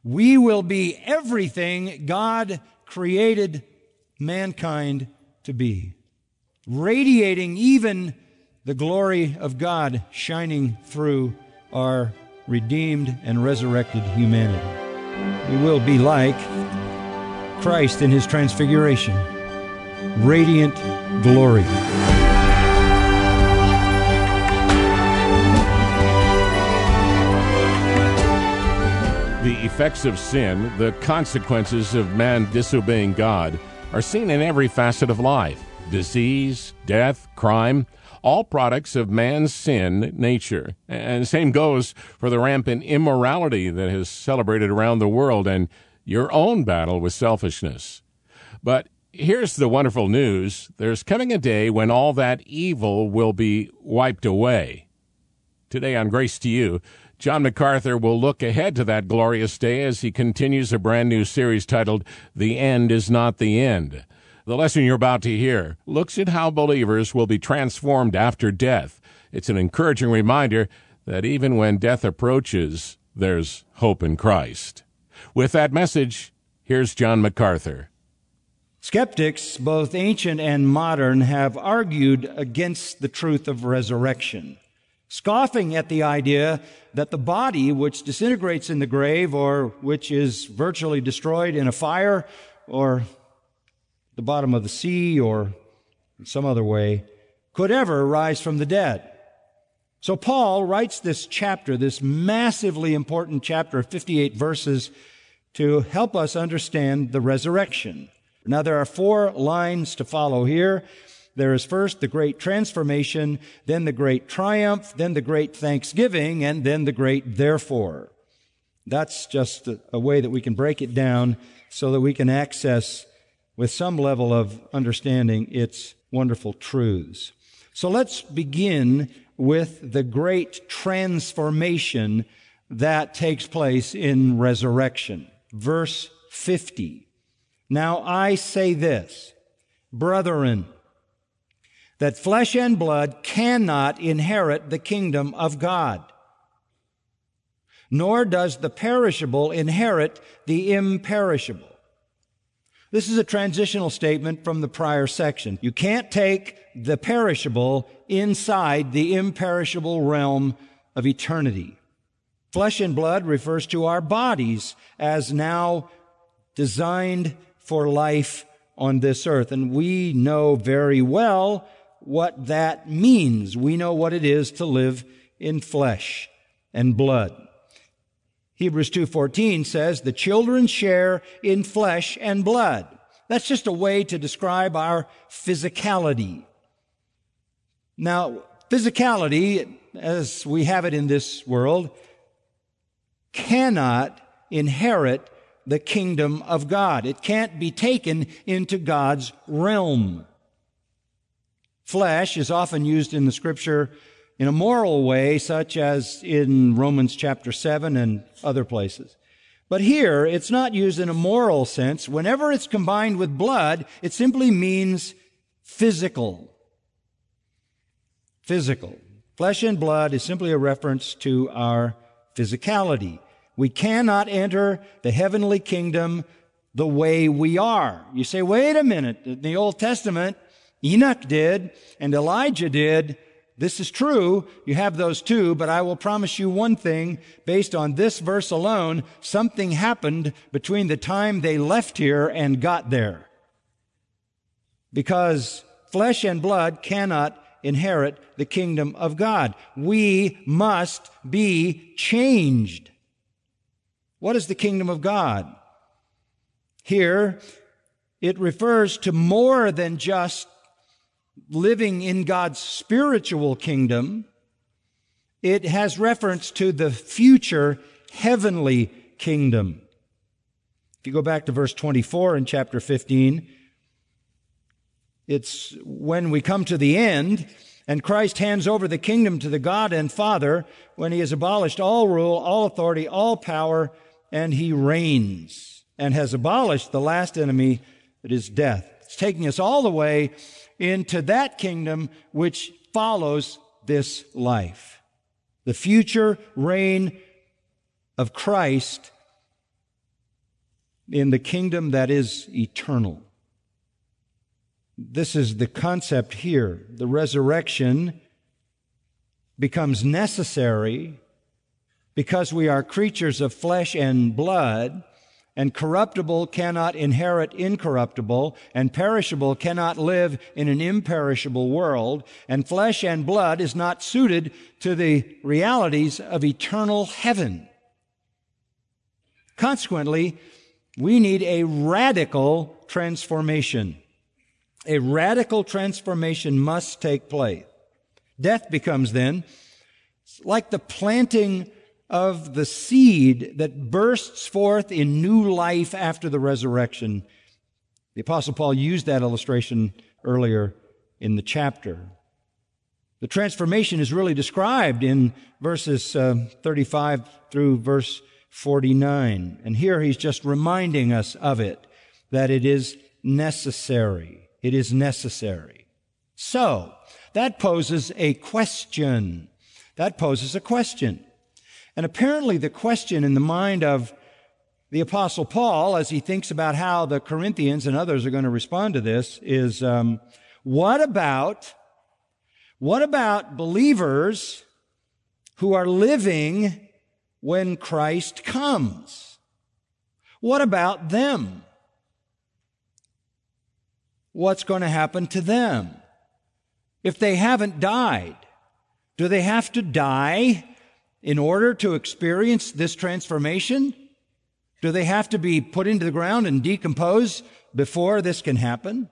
We will be everything God created mankind to be, radiating even the glory of God shining through our redeemed and resurrected humanity. We will be like Christ in His transfiguration, radiant glory. The effects of sin, the consequences of man disobeying God, are seen in every facet of life. Disease, death, crime, all products of man's sin nature. And the same goes for the rampant immorality that is celebrated around the world and your own battle with selfishness. But here's the wonderful news. There's coming a day when all that evil will be wiped away. Today on Grace to You, John MacArthur will look ahead to that glorious day as he continues a brand new series titled, The End is Not the End. The lesson you're about to hear looks at how believers will be transformed after death. It's an encouraging reminder that even when death approaches, there's hope in Christ. With that message, here's John MacArthur. Skeptics, both ancient and modern, have argued against the truth of resurrection, scoffing at the idea that the body which disintegrates in the grave or which is virtually destroyed in a fire or the bottom of the sea or in some other way could ever rise from the dead. So Paul writes this chapter, this massively important chapter of 58 verses, to help us understand the resurrection. Now there are 4 lines to follow here. There is first the great transformation, then the great triumph, then the great thanksgiving, and then the great therefore. That's just a way that we can break it down so that we can access with some level of understanding its wonderful truths. So let's begin with the great transformation that takes place in resurrection. Verse 50. Now I say this, brethren, that flesh and blood cannot inherit the kingdom of God, nor does the perishable inherit the imperishable. This is a transitional statement from the prior section. You can't take the perishable inside the imperishable realm of eternity. Flesh and blood refers to our bodies as now designed for life on this earth. And we know very well what that means. We know what it is to live in flesh and blood. Hebrews 2:14 says, the children share in flesh and blood. That's just a way to describe our physicality. Now, physicality, as we have it in this world, cannot inherit the kingdom of God. It can't be taken into God's realm. Flesh is often used in the Scripture in a moral way, such as in Romans chapter 7 and other places. But here, it's not used in a moral sense. Whenever it's combined with blood, it simply means physical. Physical. Flesh and blood is simply a reference to our physicality. We cannot enter the heavenly kingdom the way we are. You say, wait a minute. In the Old Testament, Enoch did and Elijah did. This is true. You have those two, but I will promise you one thing. Based on this verse alone, something happened between the time they left here and got there. Because flesh and blood cannot inherit the kingdom of God. We must be changed. What is the kingdom of God? Here, it refers to more than just living in God's spiritual kingdom. It has reference to the future heavenly kingdom. If you go back to verse 24 in chapter 15, it's when we come to the end and Christ hands over the kingdom to the God and Father when He has abolished all rule, all authority, all power, and He reigns and has abolished the last enemy, that is death. It's taking us all the way into that kingdom which follows this life. The future reign of Christ in the kingdom that is eternal. This is the concept here. The resurrection becomes necessary because we are creatures of flesh and blood, and corruptible cannot inherit incorruptible, and perishable cannot live in an imperishable world, and flesh and blood is not suited to the realities of eternal heaven. Consequently, we need a radical transformation. A radical transformation must take place. Death becomes then like the planting of the seed that bursts forth in new life after the resurrection. The Apostle Paul used that illustration earlier in the chapter. The transformation is really described in verses 35 through verse 49. And here he's just reminding us of it, that it is necessary. It is necessary. So, that poses a question. And apparently the question in the mind of the Apostle Paul, as he thinks about how the Corinthians and others are going to respond to this, is what about believers who are living when Christ comes? What about them? What's going to happen to them? If they haven't died, do they have to die in order to experience this transformation? Do they have to be put into the ground and decompose before this can happen?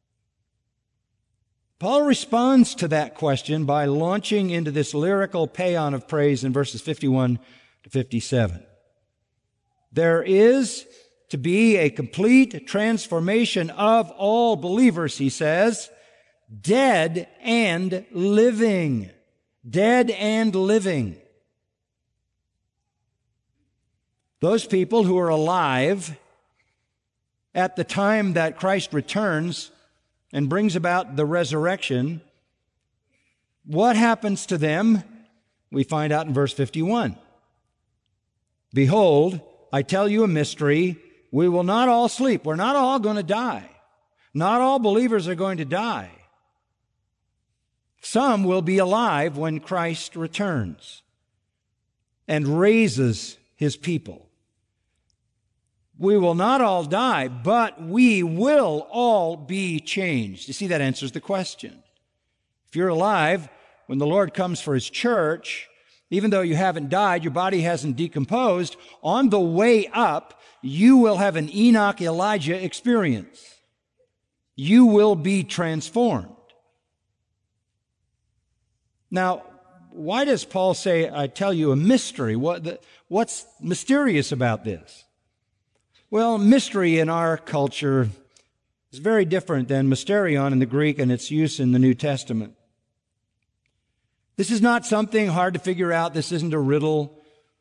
Paul responds to that question by launching into this lyrical paean of praise in verses 51 to 57. There is to be a complete transformation of all believers, he says, dead and living. Dead and living. Those people who are alive at the time that Christ returns and brings about the resurrection, what happens to them? We find out in verse 51. Behold, I tell you a mystery. We will not all sleep. We're not all going to die. Not all believers are going to die. Some will be alive when Christ returns and raises His people. We will not all die, but we will all be changed. You see, that answers the question. If you're alive when the Lord comes for His church, even though you haven't died, your body hasn't decomposed, on the way up, you will have an Enoch Elijah experience. You will be transformed. Now, why does Paul say, I tell you a mystery? What's mysterious about this? Well, mystery in our culture is very different than mysterion in the Greek and its use in the New Testament. This is not something hard to figure out. This isn't a riddle.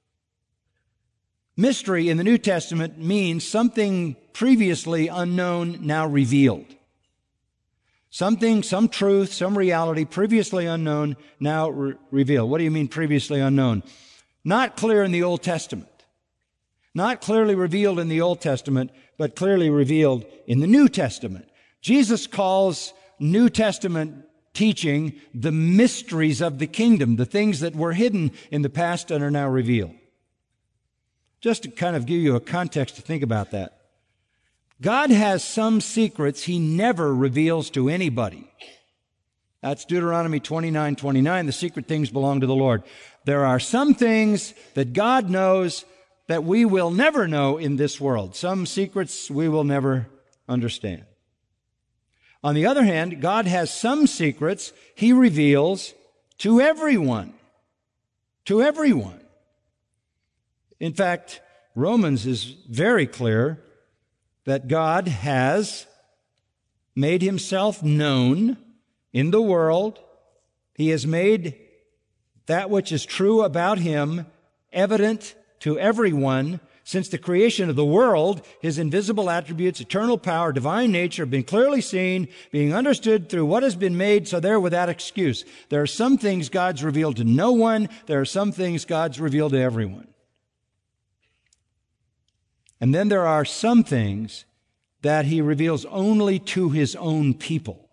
Mystery in the New Testament means something previously unknown, now revealed. Something, some truth, some reality, previously unknown, now revealed. What do you mean previously unknown? Not clear in the Old Testament. Not clearly revealed in the Old Testament, but clearly revealed in the New Testament. Jesus calls New Testament teaching the mysteries of the kingdom, the things that were hidden in the past and are now revealed. Just to kind of give you a context to think about that. God has some secrets He never reveals to anybody. That's Deuteronomy 29:29. The secret things belong to the Lord. There are some things that God knows that we will never know in this world. Some secrets we will never understand. On the other hand, God has some secrets He reveals to everyone. To everyone. In fact, Romans is very clear that God has made Himself known in the world. He has made that which is true about Him evident to everyone. Since the creation of the world, His invisible attributes, eternal power, divine nature have been clearly seen, being understood through what has been made, so they're without excuse. There are some things God's revealed to no one. There are some things God's revealed to everyone. And then there are some things that he reveals only to his own people.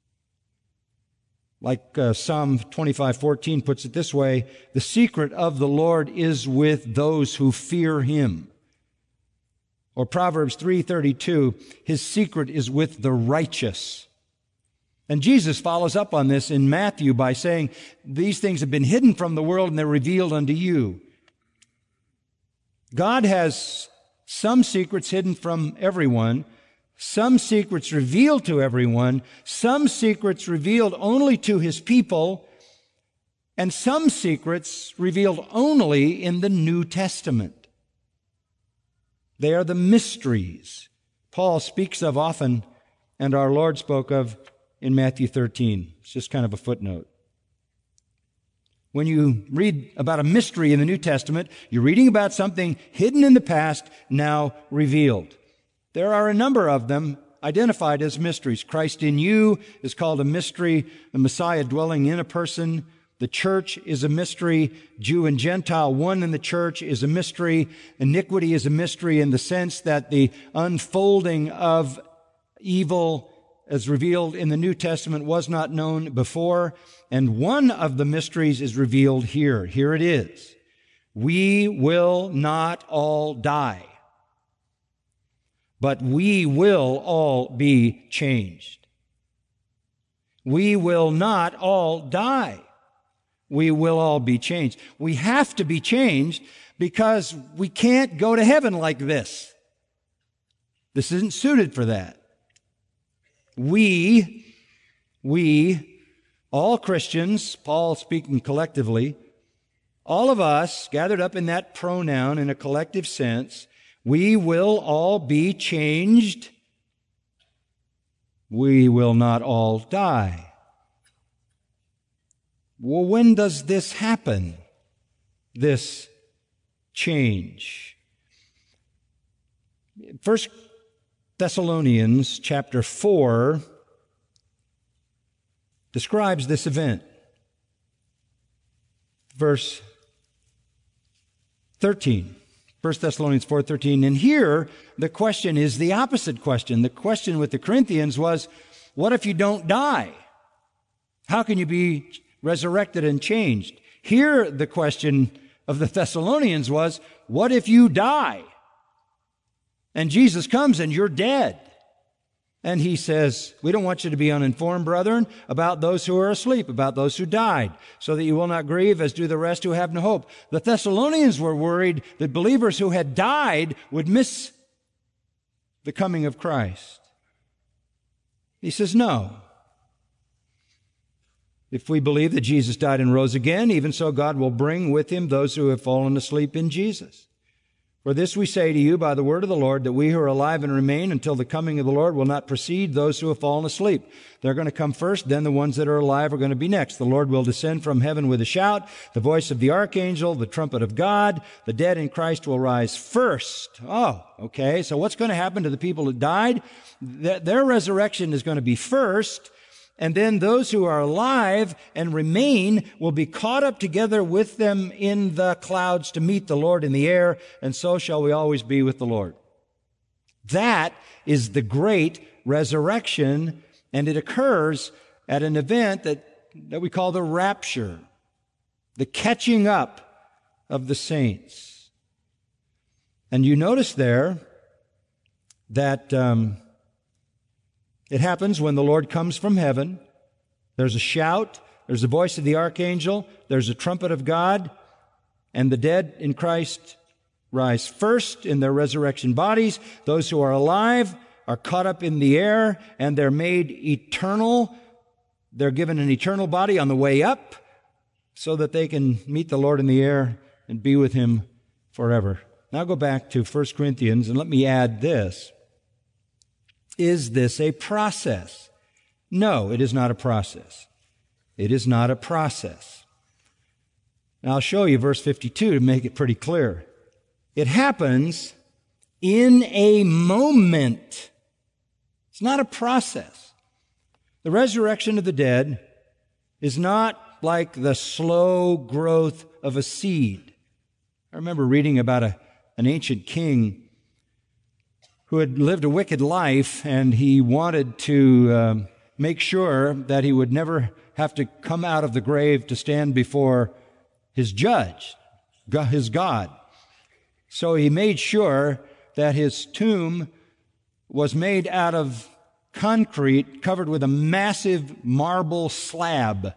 Like Psalm 25:14 puts it this way, the secret of the Lord is with those who fear him. Or Proverbs 3:32, his secret is with the righteous. And Jesus follows up on this in Matthew by saying, these things have been hidden from the world and they're revealed unto you. God has some secrets hidden from everyone, some secrets revealed to everyone, some secrets revealed only to his people, and some secrets revealed only in the New Testament. They are the mysteries Paul speaks of often, and our Lord spoke of in Matthew 13. It's just kind of a footnote. When you read about a mystery in the New Testament, you're reading about something hidden in the past, now revealed. There are a number of them identified as mysteries. Christ in you is called a mystery. The Messiah dwelling in a person. The church is a mystery. Jew and Gentile, one in the church, is a mystery. Iniquity is a mystery in the sense that the unfolding of evil as revealed in the New Testament was not known before. And one of the mysteries is revealed here. Here it is. We will not all die, but we will all be changed. We will not all die. We will all be changed. We have to be changed because we can't go to heaven like this. This isn't suited for that. We, all Christians, Paul speaking collectively, all of us gathered up in that pronoun in a collective sense, we will all be changed. We will not all die. Well, when does this happen? This change. 1 Thessalonians chapter 4 describes this event. Verse 13. 1 Thessalonians 4:13. And here, the question is the opposite question. The question with the Corinthians was, what if you don't die? How can you be resurrected and changed? Here, the question of the Thessalonians was, what if you die? And Jesus comes and you're dead. And he says, we don't want you to be uninformed, brethren, about those who are asleep, about those who died, so that you will not grieve as do the rest who have no hope. The Thessalonians were worried that believers who had died would miss the coming of Christ. He says, no. If we believe that Jesus died and rose again, even so God will bring with him those who have fallen asleep in Jesus. For this we say to you by the word of the Lord, that we who are alive and remain until the coming of the Lord will not precede those who have fallen asleep. They're going to come first, then the ones that are alive are going to be next. The Lord will descend from heaven with a shout, the voice of the archangel, the trumpet of God. The dead in Christ will rise first. Oh, okay. So what's going to happen to the people that died? Their resurrection is going to be first. And then those who are alive and remain will be caught up together with them in the clouds to meet the Lord in the air, and so shall we always be with the Lord. That is the great resurrection, and it occurs at an event that we call the rapture, the catching up of the saints. And you notice there that it happens when the Lord comes from heaven. There's a shout, there's the voice of the archangel, there's a trumpet of God, and the dead in Christ rise first in their resurrection bodies. Those who are alive are caught up in the air, and they're made eternal. They're given an eternal body on the way up so that they can meet the Lord in the air and be with him forever. Now go back to 1 Corinthians, and let me add this. Is this a process? No, it is not a process. It is not a process. Now I'll show you verse 52 to make it pretty clear. It happens in a moment. It's not a process. The resurrection of the dead is not like the slow growth of a seed. I remember reading about an ancient king who had lived a wicked life, and he wanted to make sure that he would never have to come out of the grave to stand before his judge, his God. So he made sure that his tomb was made out of concrete covered with a massive marble slab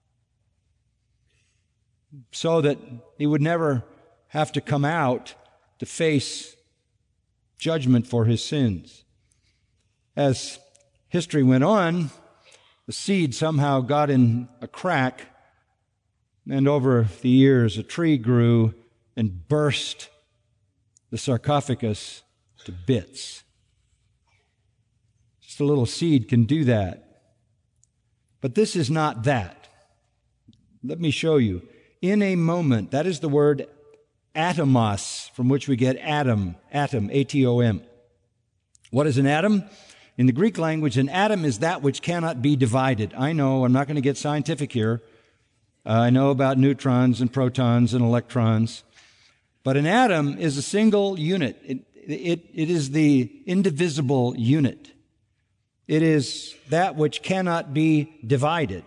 so that he would never have to come out to face judgment for his sins. As history went on, the seed somehow got in a crack, and over the years a tree grew and burst the sarcophagus to bits. Just a little seed can do that. But this is not that. Let me show you. In a moment, that is the word atomos, from which we get atom, A-T-O-M. What is an atom? In the Greek language, an atom is that which cannot be divided. I know, I'm not going to get scientific here. I know about neutrons and protons and electrons. But an atom is a single unit. It is the indivisible unit. It is that which cannot be divided.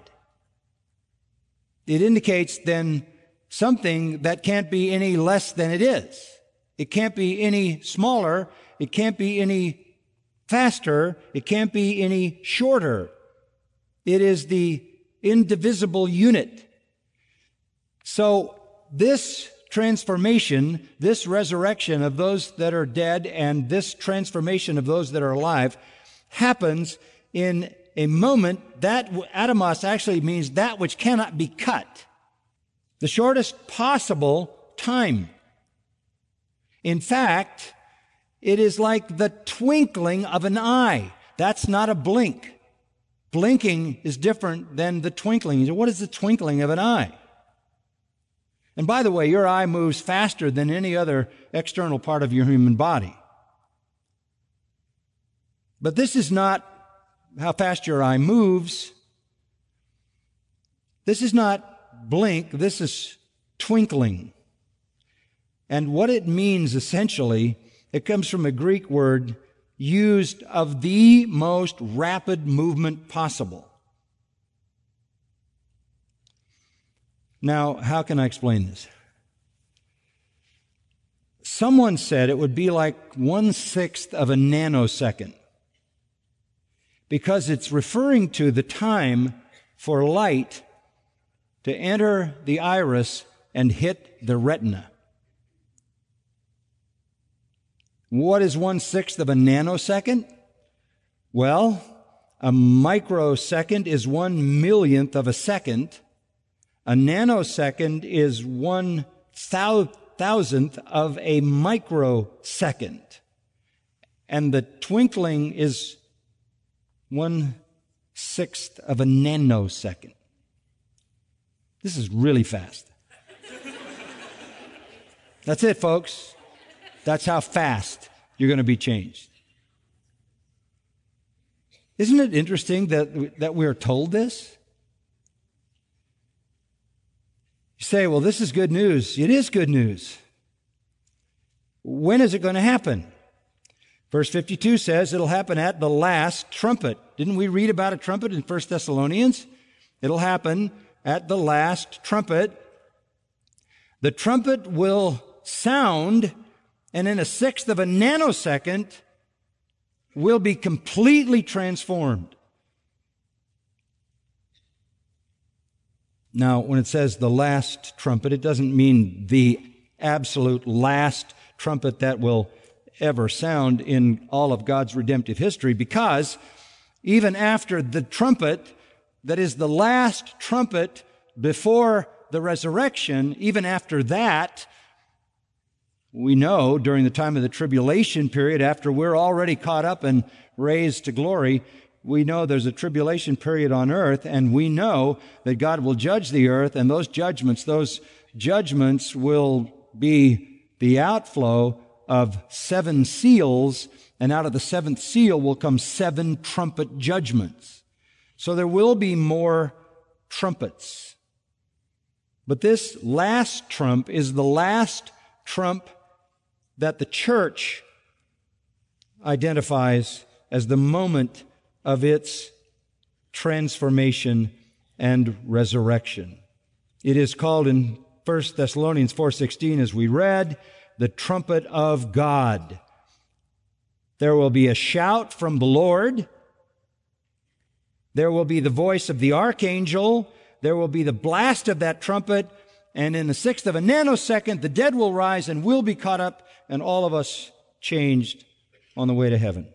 It indicates then something that can't be any less than it is. It can't be any smaller. It can't be any faster. It can't be any shorter. It is the indivisible unit. So this transformation, this resurrection of those that are dead and this transformation of those that are alive happens in a moment. That atomos actually means that which cannot be cut. The shortest possible time. In fact, it is like the twinkling of an eye. That's not a blink. Blinking is different than the twinkling. What is the twinkling of an eye? And by the way, your eye moves faster than any other external part of your human body. But this is not how fast your eye moves. This is not blink. This is twinkling. And what it means essentially, it comes from a Greek word used of the most rapid movement possible. Now, how can I explain this? Someone said it would be like 1/6 of a nanosecond, because it's referring to the time for light to enter the iris and hit the retina. What is 1/6 of a nanosecond? Well, a microsecond is 1/millionth of a second. A nanosecond is 1,000th of a microsecond. And the twinkling is 1/6 of a nanosecond. This is really fast. That's it, folks. That's how fast you're going to be changed. Isn't it interesting that we're told this? You say, well, this is good news. It is good news. When is it going to happen? Verse 52 says it'll happen at the last trumpet. Didn't we read about a trumpet in 1 Thessalonians? It'll happen at the last trumpet. The trumpet will sound, and in 1/6 of a nanosecond will be completely transformed. Now, when it says the last trumpet, it doesn't mean the absolute last trumpet that will ever sound in all of God's redemptive history, because even after the trumpet, that is the last trumpet before the resurrection, even after that, we know during the time of the tribulation period, after we're already caught up and raised to glory, we know there's a tribulation period on earth, and we know that God will judge the earth, and those judgments will be the outflow of 7 seals, and out of the 7th seal will come 7 trumpet judgments. So there will be more trumpets. But this last trump is the last trump that the church identifies as the moment of its transformation and resurrection. It is called in 1 Thessalonians 4:16, as we read, the trumpet of God. There will be a shout from the Lord. There will be the voice of the archangel. There will be the blast of that trumpet. And in the sixth of a nanosecond, the dead will rise and will be caught up, and all of us changed on the way to heaven.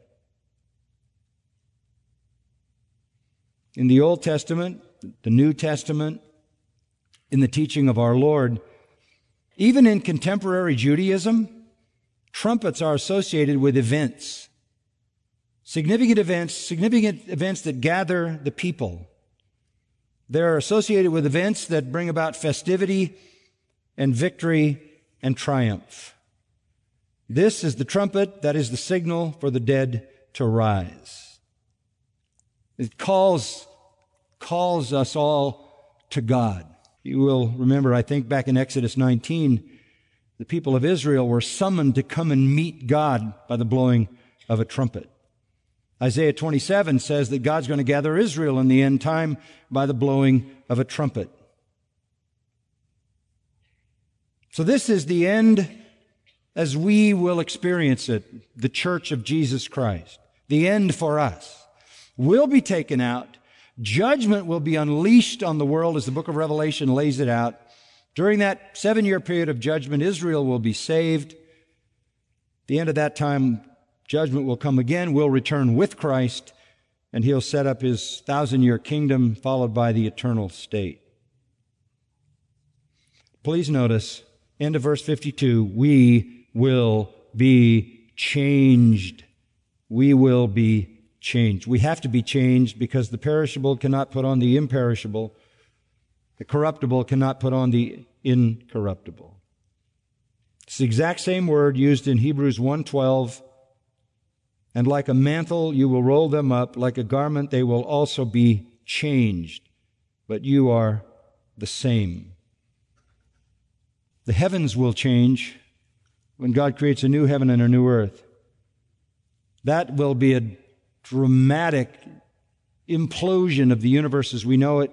In the Old Testament, the New Testament, in the teaching of our Lord, even in contemporary Judaism, trumpets are associated with events, significant events that gather the people. They're associated with events that bring about festivity and victory and triumph. This is the trumpet that is the signal for the dead to rise. It calls us all to God. You will remember, I think, back in Exodus 19, the people of Israel were summoned to come and meet God by the blowing of a trumpet. Isaiah 27 says that God's going to gather Israel in the end time by the blowing of a trumpet. So this is the end as we will experience it, the Church of Jesus Christ. The end for us. We'll be taken out. Judgment will be unleashed on the world as the book of Revelation lays it out. During that 7-year period of judgment, Israel will be saved. At the end of that time, judgment will come again. We'll return with Christ, and He'll set up His 1,000-year kingdom, followed by the eternal state. Please notice, end of verse 52, we will be changed. We will be changed. We have to be changed because the perishable cannot put on the imperishable. The corruptible cannot put on the incorruptible. It's the exact same word used in Hebrews 1:12. And like a mantle you will roll them up, like a garment they will also be changed. But you are the same. The heavens will change when God creates a new heaven and a new earth. That will be a dramatic implosion of the universe as we know it,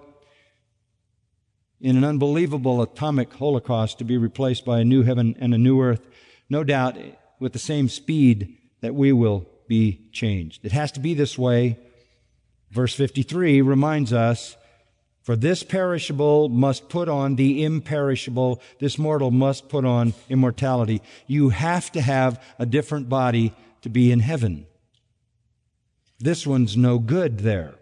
in an unbelievable atomic holocaust, to be replaced by a new heaven and a new earth, no doubt with the same speed that we will be changed. It has to be this way. Verse 53 reminds us, for this perishable must put on the imperishable, this mortal must put on immortality. You have to have a different body to be in heaven. This one's no good there.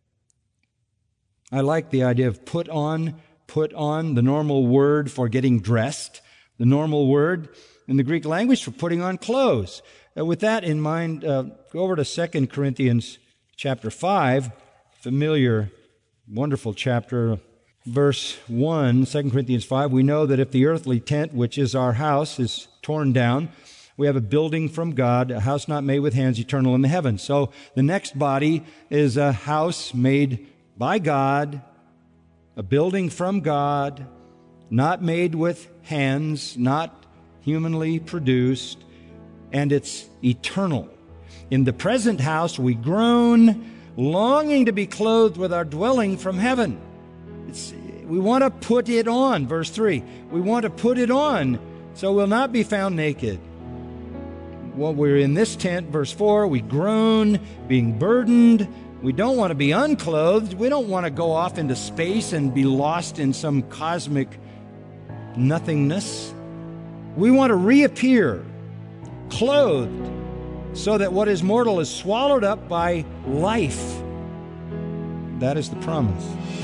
I like the idea of put on, the normal word for getting dressed, the normal word in the Greek language for putting on clothes. With that in mind, go over to 2 Corinthians chapter 5, familiar, wonderful chapter, verse 1, 2 Corinthians 5. We know that if the earthly tent, which is our house, is torn down, we have a building from God, a house not made with hands, eternal in the heavens. So the next body is a house made by God, a building from God, not made with hands, not humanly produced, and it's eternal. In the present house we groan, longing to be clothed with our dwelling from heaven. We want to put it on, verse 3. We want to put it on so we'll not be found naked. While we're in this tent, verse 4, we groan, being burdened. We don't want to be unclothed. We don't want to go off into space and be lost in some cosmic nothingness. We want to reappear, clothed, so that what is mortal is swallowed up by life. That is the promise.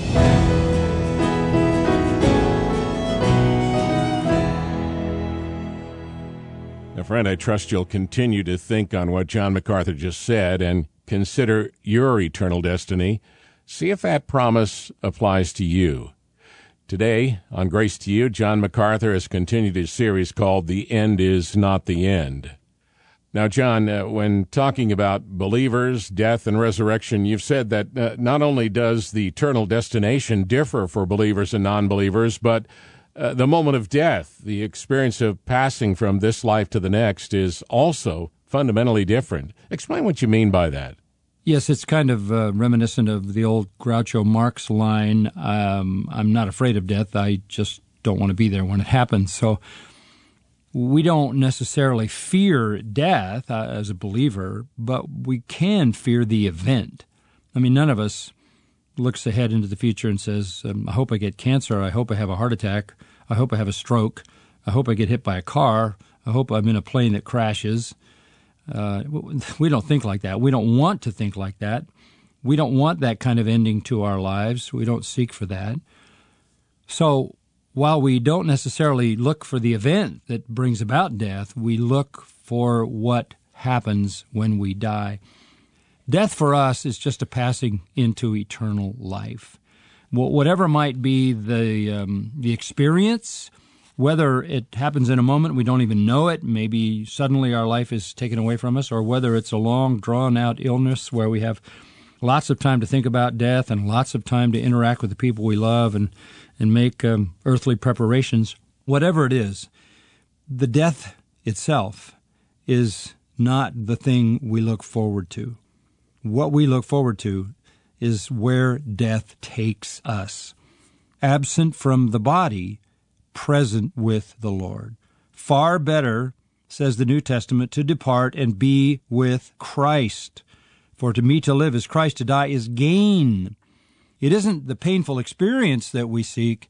Now, friend, I trust you'll continue to think on what John MacArthur just said and consider your eternal destiny. See if that promise applies to you. Today, on Grace to You, John MacArthur has continued his series called The End Is Not the End. Now, John, when talking about believers, death, and resurrection, you've said that not only does the eternal destination differ for believers and non-believers, but the moment of death, the experience of passing from this life to the next, is also fundamentally different. Explain what you mean by that. Yes, it's kind of reminiscent of the old Groucho Marx line, I'm not afraid of death, I just don't want to be there when it happens. So we don't necessarily fear death as a believer, but we can fear the event. I mean, none of us looks ahead into the future and says, I hope I get cancer, I hope I have a heart attack, I hope I have a stroke, I hope I get hit by a car, I hope I'm in a plane that crashes. We don't think like that. We don't want to think like that. We don't want that kind of ending to our lives. We don't seek for that. So while we don't necessarily look for the event that brings about death, we look for what happens when we die. Death for us is just a passing into eternal life. Whatever might be the experience, whether it happens in a moment, we don't even know it, maybe suddenly our life is taken away from us, or whether it's a long, drawn-out illness where we have lots of time to think about death and lots of time to interact with the people we love and make earthly preparations. Whatever it is, the death itself is not the thing we look forward to. What we look forward to is where death takes us. Absent from the body, present with the Lord. Far better, says the New Testament, to depart and be with Christ. For to me to live is Christ, to die is gain. It isn't the painful experience that we seek,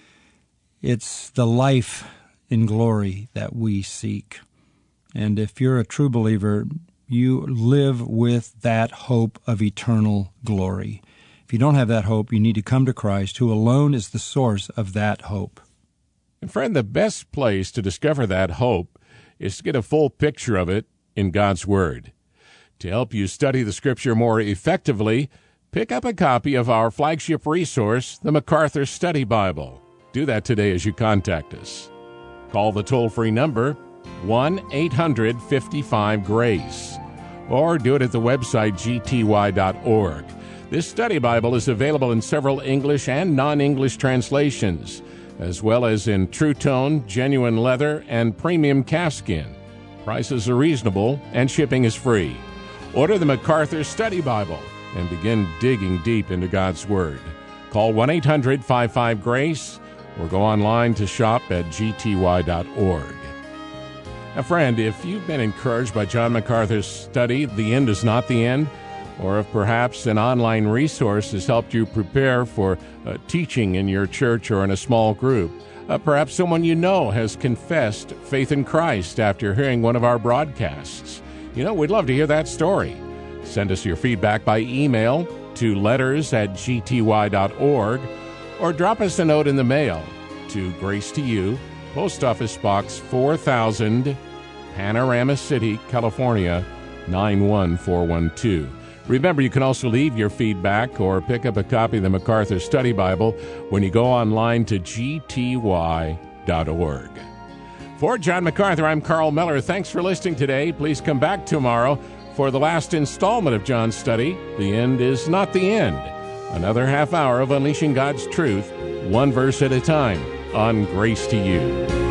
it's the life in glory that we seek. And if you're a true believer, you live with that hope of eternal glory. If you don't have that hope, you need to come to Christ, who alone is the source of that hope. And friend, the best place to discover that hope is to get a full picture of it in God's Word. To help you study the Scripture more effectively, pick up a copy of our flagship resource, the MacArthur Study Bible. Do that today as you contact us. Call the toll-free number 1-800-55-GRACE, or do it at the website gty.org. This study Bible is available in several English and non-English translations, as well as in True Tone, genuine leather, and premium calfskin. Prices are reasonable, and shipping is free. Order the MacArthur Study Bible and begin digging deep into God's Word. Call 1-800-55-GRACE or go online to shop at gty.org. Now, friend, if you've been encouraged by John MacArthur's study, The End is Not the End, or if perhaps an online resource has helped you prepare for teaching in your church or in a small group. Perhaps someone you know has confessed faith in Christ after hearing one of our broadcasts. We'd love to hear that story. Send us your feedback by email to letters@gty.org or drop us a note in the mail to Grace to You, Post Office Box 4000, Panorama City, California, 91412. Remember, you can also leave your feedback or pick up a copy of the MacArthur Study Bible when you go online to gty.org. For John MacArthur, I'm Carl Miller. Thanks for listening today. Please come back tomorrow for the last installment of John's study, The End is Not the End. Another half hour of unleashing God's truth, one verse at a time, on Grace to You.